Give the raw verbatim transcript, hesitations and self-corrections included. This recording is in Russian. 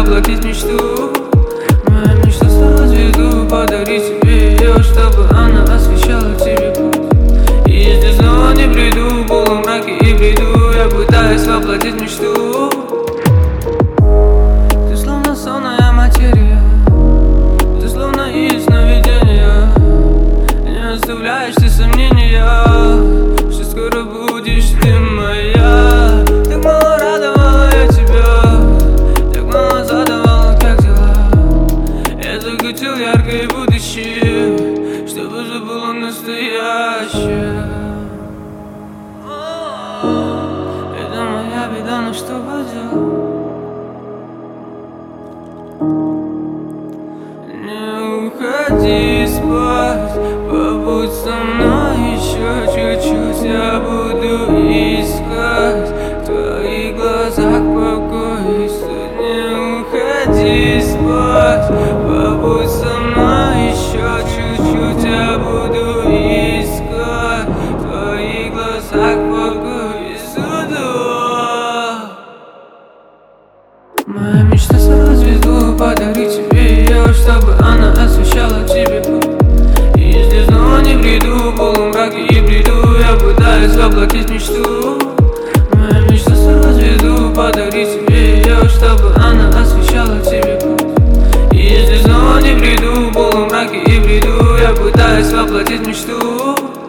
воплотить мечту. Моя мечта стала звезду, подарить тебе ее, чтобы она освещала тебе путь. И если снова не приду, в полумраке и бреду, я пытаюсь воплотить мечту. Ты словно сонная материя, ты словно из сновидения. Не оставляешь ты сомнения, что скоро будешь ты моя. Так мало радовала я тебя, так мало задавала, как дела. Я захотел яркое будущее, чтобы забыло настоящее. Это моя беда, но что поделать? Не уходи спать, побудь со мной еще чуть-чуть. Я буду искать в твоих глазах покой. Не уходи спать, побудь со мной еще чуть-чуть. Я буду искать в твоих глазах покой. Моя мечта стала звезду, подарить тебе ее, чтобы она освещала тебе путь. И если снова не приду, в полумраке и бреду, я пытаюсь воплотить мечту. Моя мечта стала звезду, подарить тебе ее, чтобы она освещала тебе путь. И если снова не приду, в полумраке и бреду, я пытаюсь воплотить мечту.